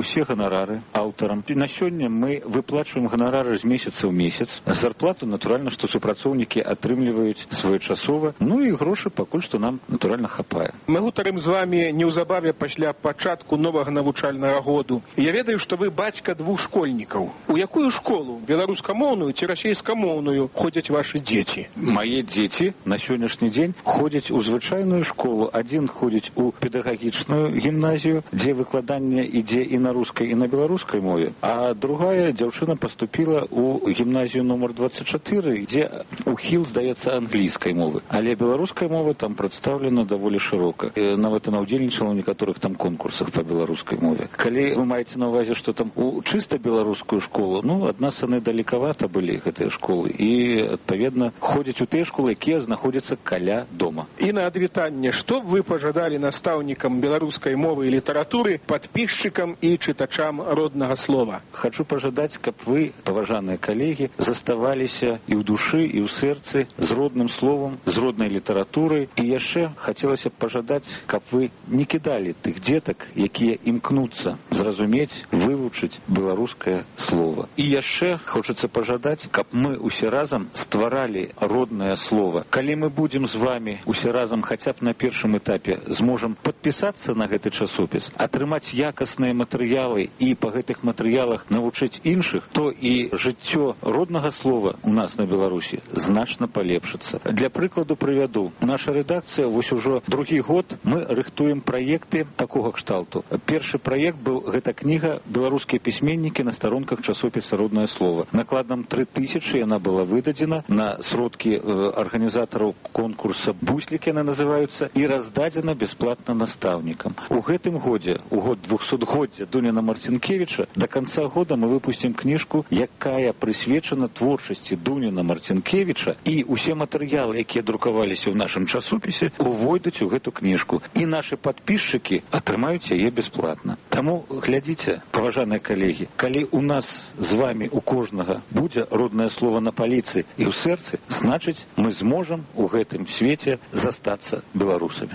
усе ганарары аўтарам. На сёння мы выплачваем ганарары з месяца ў месяц. Зарплату, натуральна, што супрацоўнікі атрымліваюць своечасова. Ну і грошы пакуль што нам, натуральна, хапае. Мы гутарым з вамі неўзабаве пасля пачатку новага навучальнага году. Я ведаю, што вы бацька 2 школьнікаў. У якую школу? Беларускамоўную ці расейскамоўную ходзяць вашы дзеці? Мае дзеці на сённяшні дзень ходзяць у звычайную школу. Адзін ходзіць у педагагічную гімназію, дзе выкладанне ідзе і на рускай, і на беларускай мове. А другая дзяўчына паступіла у гімназію номер 24, дзе ухіл, здаецца, англійскай мовы. Але беларуская мова там прадстаўлена даволі шырока. Нават она ўдзельнічала ў некаторых там конкурсах па беларускай мове. Калі вы маеце на ўвазе, што там у чыста беларускую школу, ну, ад нас яны далекавата былі, гэтыя школы, і, адпаведна, ходзяць у тыя школы, якія знаходзяцца каля дома. І на адвітанне, што б вы пажадалі настаўнікам беларускай мовы і літаратуры, падпісчыкам і чытачам роднага слова? Хачу пажадаць, каб вы, паважаныя калегі, заставаліся і ў душы, і ў сэрцы з родным словам, з роднай літаратурай. І яшчэ хацелася б пажадаць, каб вы не кідалі тых дзетак, якія імкнуцца зразумець, вывучыць беларускае слова. І яшчэ хочацца пажадаць, каб мы усе разам стваралі роднае слова. Калі мы будзем з вамі усе разам хаця б на першым этапе зможам падпісацца на гэты часопіс, атрымаць якасныя матэрыялы і па гэтых матэрыялах навучыць іншых, то і жыццё роднага слова у нас на Беларусі значна палепшыцца. Для прыкладу прывяду. Наша рэдакцыя вось ужо другі год мы рыхтуем праекты такога кшталту. Першы праект быў гэта кніга «Беларускія пісьменнікі на старонках часопіса «Роднае слово». Накладам 3000 яна была выдадзена на сродкі арганізатараў конкурса «Буслік» яны называюцца, і раздадзена бясплатна настаўнікам. У гэтым годзе, у год 200-годдзя Дуніна Марцінкевіча, да канца года мы выпусцім кніжку, якая прысвечана творчасці Дуніна Марцінкевіча, і усе матэрыялы, якія друкаваліся ў нашым часопісе, увойдуць у гэту кніжку. І нашы падпісчыкі атрымаюць яе бясплатна. Таму глядзіце, паважаныя калегі, калі у нас з вамі у кожнага будзе роднае слова на паліцы і ў сэрцы, значыць, мы зможам у гэтым свеце застацца беларусамі.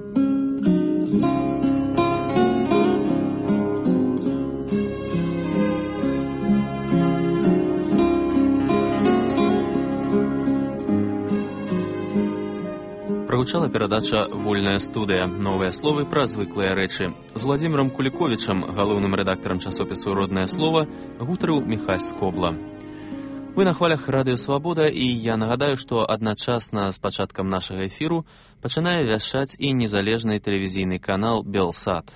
Прагучала перадача «Вольная студыя». Новыя словы пра звыклыя рэчы. З Владзімірам Куліковічам, галоўным рэдактарам часопісу «Роднае слова», гутарыў Міхась Скобла. Вы на хвалях Радыё Свабода, і я нагадаю, што адначасна з пачаткам нашага эфіру пачынае вяшчаць і незалежны тэлевізійны канал «Белсат».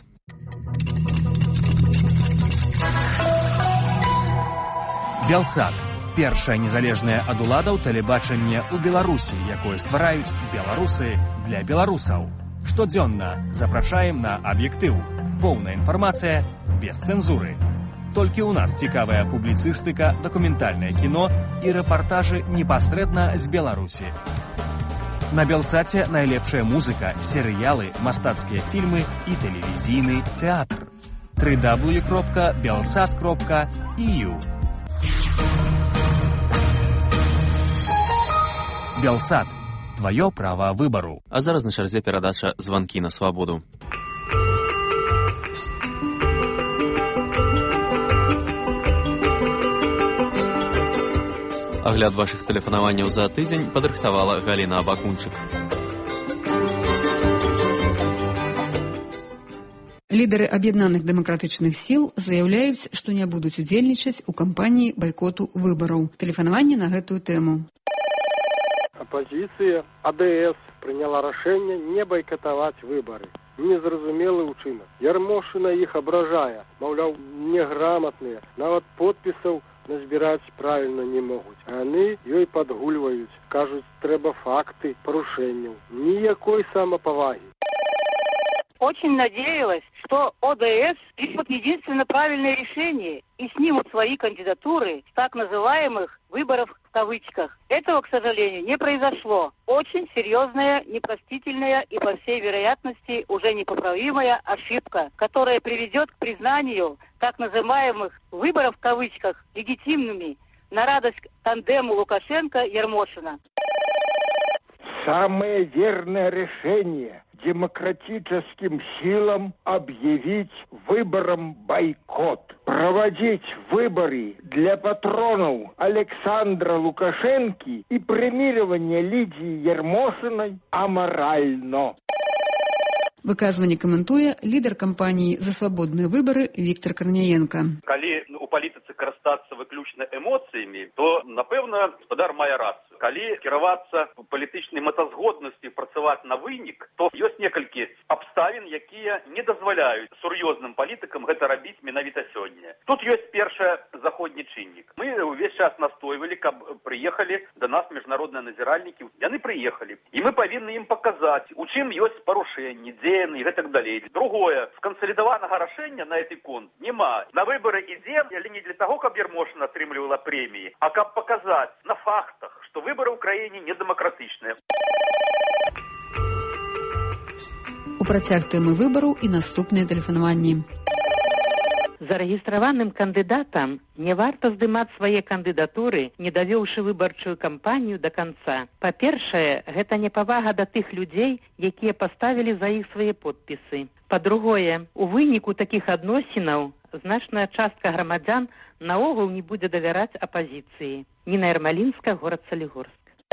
«Белсат» – першае незалежнае ад уладаў тэлебачанне ў Беларусі, якое ствараюць беларусы для беларусаў. Штодзённа запрашаем на аб'ектыў. Поўная інфармацыя без цэнзуры. Толькі ў нас цікавая публіцыстыка, дакументальнае кіно і рэпартажы непасрэдна з Беларусі. На «Белсаце» найлепшая музыка, серыялы, мастацкія фільмы і тэлевізійны тэатр. www.belsat.eu «Белсат» – твоё право выбору. А зараз на чарзе перадача «Званкі на свабоду». Агляд вашых тэлефанаванняў за тыдзень падрыхтавала Галіна Абакунчык. Лідары аб'яднаных дэмакратычных сіл заяўляюць, што не будуць удзельнічаць у кампаніі байкоту выбараў. Тэлефанаванне на гэтую тэму. Апозіцыя АДС прыняла рашэнне не байкатаваць выбары. Незразумелы ўчынак. Ярмошына іх абражае, маўляў, неграмотныя, нават подпісаў назбіраць правільна не могуць. А яны ёй падгульваюць, кажуць, трэба факты парушэнняў. Ніякой самапавагі. Очень надеялась, что ОДС примут единственно правильное решение и снимут свои кандидатуры с так называемых выборов в кавычках. Этого, к сожалению, не произошло. Очень серьезная, непростительная и, по всей вероятности, уже непоправимая ошибка, которая приведет к признанию так называемых выборов в кавычках легитимными на радость тандему Лукашенко-Ермошина. Самое верное решение демократическим силам объявить выборам бойкот. Проводить выборы для патронов Александра Лукашенко и премирование Лидии Ермошиной аморально. Выказванне каментуе лідар кампаніі «За свабодныя выбары» Віктор Карняенко. Калі у палітыцы карыстацца выключна эмоцыямі, то, напэўна, гаспадар мае рацыю. Калі кіравацца палітычнай мэтазгоднасцю і працаваць на вынік, то ёсць некалькі абставін, якія не дазваляюць сур'ёзным палітыкам гэта рабіць менавіта сёння. Тут ёсць першы заходні чыннік. Мы ўвесь час настойвалі, каб прыехалі да нас міжнародныя назіральнікі. Яны прыехалі. І мы павінны ім паказаць, у чым ёсць парушэнні, дзеянні і гэтак далей. Другое, скансалідаванага рашэння на гэты конт няма. На выборы ідзем, але не для таго, каб Ермошина атрымлівала прэміі, а каб паказаць на фактах, што выборы ў краіне недэмакратычныя. У працяг тэмы выбараў і наступныя тэлефанаванні. Зарэгістраваным кандыдатам не варта здымаць свае кандыдатуры, не давёўшы выбарчую кампанію да канца. Па-першае, гэта непавага да тых людзей, якія паставілі за іх свае подпісы. Па-другое, у выніку такіх адносінаў значная частка грамадзян наогул не будзе давяраць апазіцыі. Ніна Ярмалінская, горад Солигорск.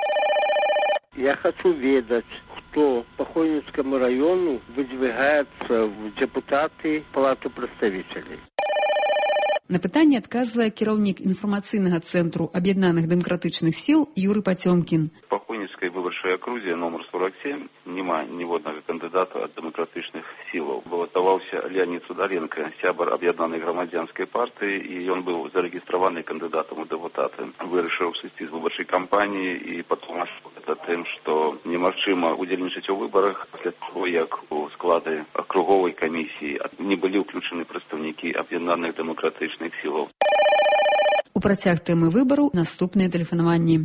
Я хочу ведать, кто по Хойницкому району выдвигается в депутаты Палаты представителей. На пытанне адказвае кіраўнік інфармацыйнага цэнтру аб'яднаных дэмакратычных сіл Юрый Пацёмкін. Па Хойніцкай выбарчай акрузе номер 47 няма ніводнага кандыдата ад дэмакратычных сілаў. Балатаваўся Леонид Судаленко, сябар аб'яднанай грамадзянскай партыі, і ён быў зарэгістраваны кандыдатам у дэпутаты. Вырашыў сысці з выбарчай кампаніі і патлумачыў гэта тым, што немагчыма удзельнічаць у выбарах пасля таго, як у склады акруговай камісіі не былі ўключаны прадстаўнікі аб'яднаных дэмакратычных сілаў. У працяг тэмы выбараў наступныя тэлефанаванні.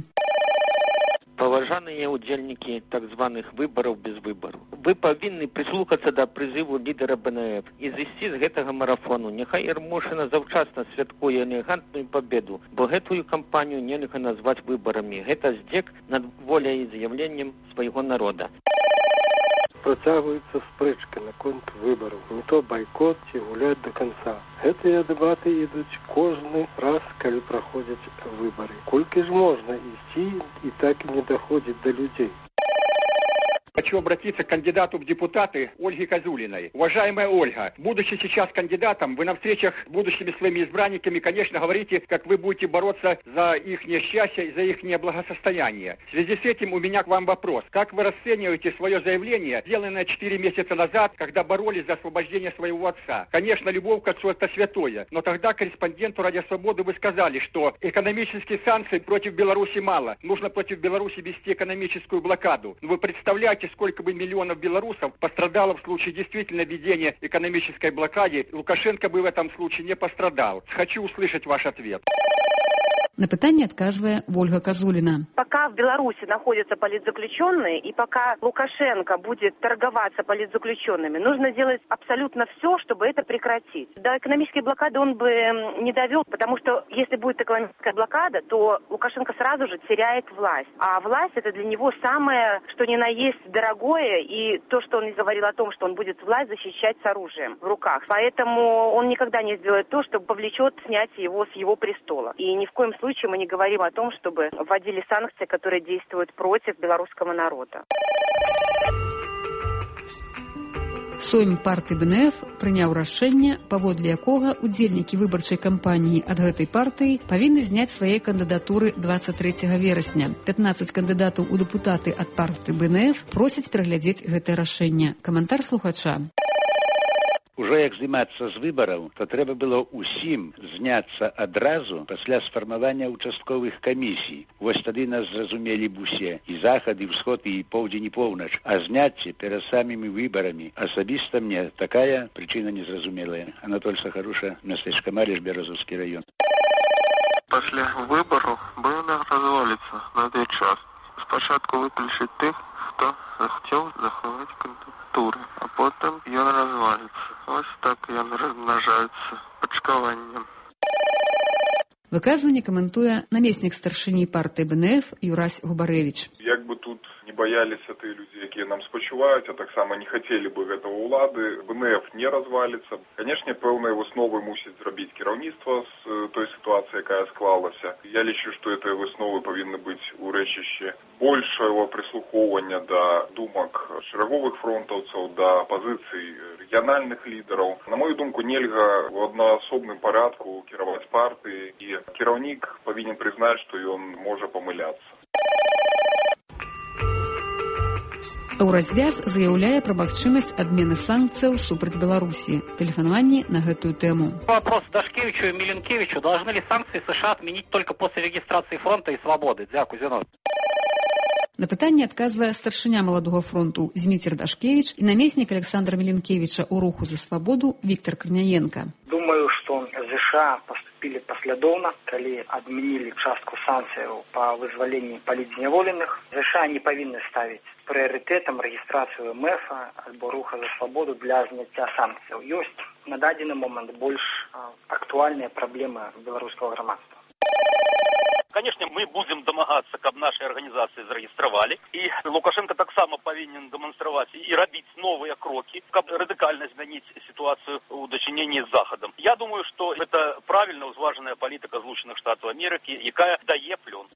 Паважаныя ўдзельнікі так званых выбараў без выбару. Вы павінны прыслухацца да прызыву лідара БНФ і зысці з гэтага марафону. Няхай Ермошина заўчасна святкуе элегантную победу, бо гэтую кампанію нельга назваць выбарамі. Гэта здзек над воляй і з'яўленнем свайго народа. Працягваецца спрэчка наконт выбараў. Не то байкот ці гуляць до конца. Гэтыя дэбаты ідуць кожны раз, калі праходзяць выбары. Колькі ж можна ісці і так і не доходзіць до людей? Хочу обратиться к кандидату в депутаты Ольге Козулиной. Уважаемая Ольга, будучи сейчас кандидатом, вы на встречах с будущими своими избранниками, конечно, говорите, как вы будете бороться за их счастье и за их благосостояние. В связи с этим у меня к вам вопрос. Как вы расцениваете свое заявление, сделанное 4 месяца назад, когда боролись за освобождение своего отца? Конечно, любовь к отцу — это святое, но тогда корреспонденту «Радио Свободы» вы сказали, что экономических санкций против Беларуси мало. Нужно против Беларуси вести экономическую блокаду. Вы представляете, сколько бы миллионов белорусов пострадало в случае действительно введения экономической блокады. Лукашенко бы в этом случае не пострадал. Хочу услышать ваш ответ. На пытанне адказвае Ольга Козулина. Пока в Беларуси находятся политзаключенные, и пока Лукашенко будет торговаться политзаключенными, нужно делать абсолютно все, чтобы это прекратить. До экономической блокады он бы не довел, потому что если будет экономическая блокада, то Лукашенко сразу же теряет власть. А власть — это для него самое, что ни на есть дорогое, и то, что он не говорил о том, что он будет власть защищать с оружием в руках. Поэтому он никогда не сделает то, что повлечет снятие его с его престола. И ни в коем случае мы не говорим о том, чтобы вводили санкции, которые действуют против белорусского народа. Сойм партыі БНФ прыняў рашэнне, паводле якога удзельнікі выбарчай кампаніі ад гэтай партыі павінны зняць свае кандыдатуры 23 верасня. 15 кандыдатаў у дэпутаты ад партыі БНФ просяць пераглядзець гэтае рашэнне. Каментар слухача. Ужо як здымацца з выбараў, то трэба было ўсім зняцца адразу пасля сфармавання участковых камісій. Вось тады нас зразумелі б усе, і захад, і ўсход, і поўдзень, і поўнач. А зняцце перад самымі выбарамі асабіста мне такая прычына незразумелая. Анатоль Сахаруша, мястэчка Маліш, Беразовскі район. Пасля выбараў быўна разваліцца на той час. Спачатку выключыць тых, хто захацеў захаваць кандыдатуры, а потым ён разваліцца. Ось так ён размнажаецца пачкаваннем. Выказванне каментуе намеснік старшыні партыі БНФ Юрась Губарэвіч. Як як бы тут не баяліся тыя людзі, якія нам спачуваюць, а таксама не хацелі бы гэтага ўлады, БНФ не разваліцца. Канешне, пэўныя высновы мусіць зрабіць кіраўніцтва з той сітуацыі, якая склалася. Я лічу, што гэтыя высновы павінны быць у рэчышчы большего прыслухоўвання да думак шэраговых фронтаўцаў, да пазіцый рэгіянальных лідараў. На мою думку, нельга в аднаасобным парадку кіраваць партыі, і кіраўнік павінен прызнаць, што ён можа памыляцца. Еўразвяз заяўляе пра магчымасць адмены санкцыяў супраць Беларусі. Тэлефанаванні на гэтую тэму. Вопрос Дашкевичу и Миленкевичу. Должны ли санкции США отменить только после регистрации фронта и свободы? Дякую, Зиновий. На пытанне адказвае старшыня маладога фронту Зміцер Дашкевич і намеснік Александра Миленкевича ў руху за свабоду Віктор Крыняенко. Думаю, что США поступили последовно, калі адменили частку санкцыяў по вызвалению палітзняволеных. США не павінны ставіць прыярытэтам рэгістрацыю МФ альбо руха за свабоду для зняцця санкцыяў. Ёсць на дадзены момант больш актуальныя праблемы беларускага грамадства. Конечно, мы будем домагаться, каб наши организации зарегистрировали. И Лукашенко так само повинен демонстрировать и робить новые кроки, каб радикально изменить ситуацию в дочинении с Заходом. Я думаю, что это правильно узваженная политика Злучених Штатів Америки, якая дае плён.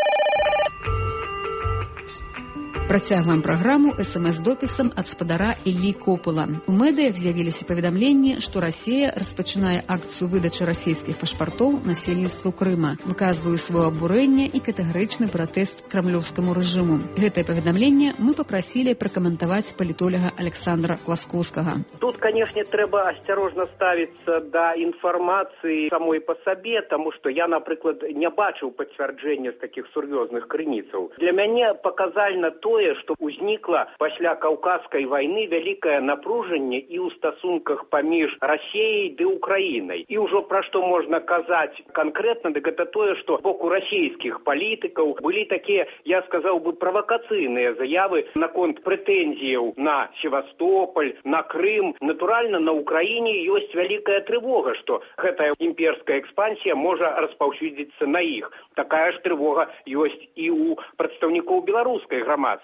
Працягваем праграму СМС-допісам ад спадара Іллі Копыла. У медыях з'явіліся паведамленні, што Расія распачынае акцыю выдачы расійскіх пашпартоў насельніцтву Крыма, выказваю сваё абурэнне і катэгарычны пратэст крамлёўскаму рэжыму. Гэтае паведамленне мы папрасілі пракаментаваць палітолага Александра Класкоўскага. Тут, конечно, трэба асцярожна ставіцца да інфармацыі самой па сабе, таму што я, напрыклад, не бачыў пацвярджэння з такіх сур'ёзных крыніцаў. Для мяне паказальна тое, што ўзнікла пасля Каўказскай вайны вялікае напружанне і ў стасунках паміж Расіяй ды Украінай. І ўжо пра што можна казаць канкрэтна, дык гэта тое, што з боку расійскіх палітыкаў былі такія, я сказаў бы, правакацыйныя заявы наконт прэтэнзіяў на Севастополь, на Крым. Натуральна, на Украіне ёсць вялікая трывога, што гэтая імперская экспансія можа распаўсюдзіцца на іх. Такая ж трывога ёсць і ў прадстаўнікоў беларускай грамадскасці.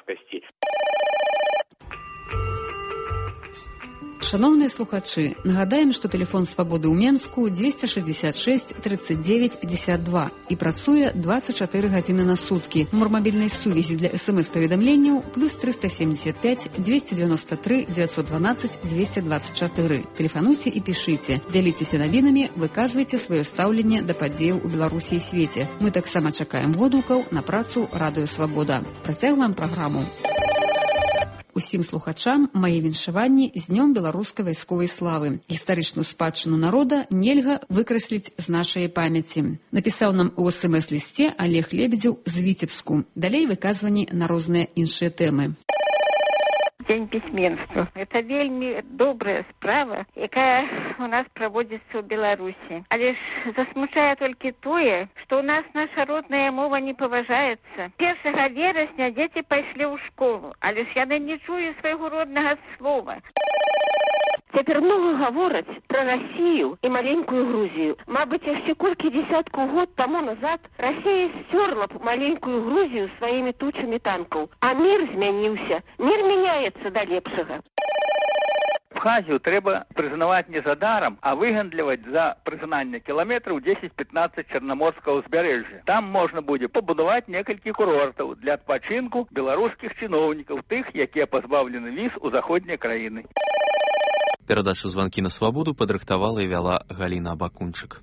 Шановныя слухачы, нагадаем, што тэлефон свабоды ў Менску 266 39 52 і працуе 24 гадзіны на суткі. Нумар мабільнай сувязі для СМС-паведамленняў +375 293 912 224. Тэлефануйце і пішыце. Дзяліцеся навінамі, выказвайце сваё стаўленне да падзеяў у Беларусі і свеце. Мы таксама чакаем водгукаў на працу Радыё Свабода. Працягваем праграму. Усім слухачам мае віншаванні з днём беларускай вайсковай славы. Гістарычную спадчыну народа нельга выкрасліць з нашай памяці. Напісаў нам у СМС-лісце Олег Лебедзеў з Віцебску. Далей выказванні на розныя іншыя тэмы. Дзень пісьменства. Это вельмі добрая справа, якая у нас праводзіцца ў Беларусі. Але ж засмучае толькі тое, што ў нас наша родная мова не паважаецца. 1 верасня дзеці пайшлі ў школу, але ж яны не чуюць свайго роднага слова. Цяпер много гавораць пра Расію і маленькую Грузію. Мабыць, яшчэ колькі дзесяткаў год таму назад Расія сцёрла б маленькую Грузію сваімі тучамі танкаў. А мір змяніўся. Мір мяняецца да лепшага. Абхазію трэба прызнаваць не за дарам, а выгандліваць за прызнанне кіламетраў 10-15 чарнаморскага ўзбярэжжа. Там можна будзе пабудаваць некалькі курортаў для адпачынку беларускіх чыноўнікаў, тых, якія пазбаўлены віз у заходнія краіны. Перадачу «Званкі на свабоду» падрыхтавала і вяла Галіна Абакунчык.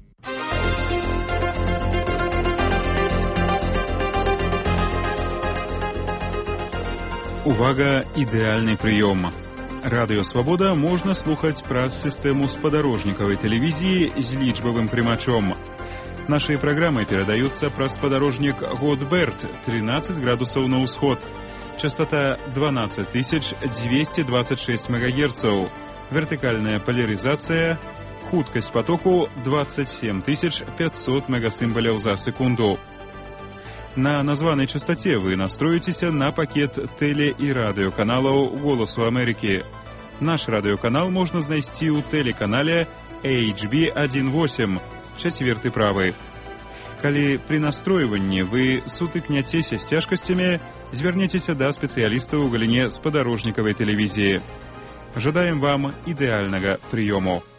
Увага, ідэальны прыём. Радыё Свабода можна слухаць праз сістэму спадарожнікавай тэлевізіі з лічбавым прымачом. Нашыя праграмы перадаюцца праз спадарожнік Готберт 13 градусаў на ўсход. Частота 12 226 МГц. Вертыкальная поляризация, хуткасць потоку 27 500 мегасімбаляў за секунду. На названай частоце вы настроіцеся на пакет тэле- і радыёканалаў «Голасу Амерыкі». Наш радыёканал можна знайсці ў тэлеканале HB18, 4 правы. Калі пры настройванні вы сутыкняцеся з цяжкасцямі, звярніцеся да спецыялістаў у галіне спадарожнікавай тэлевізіі. Жадаем вам ідэальнага прыёму.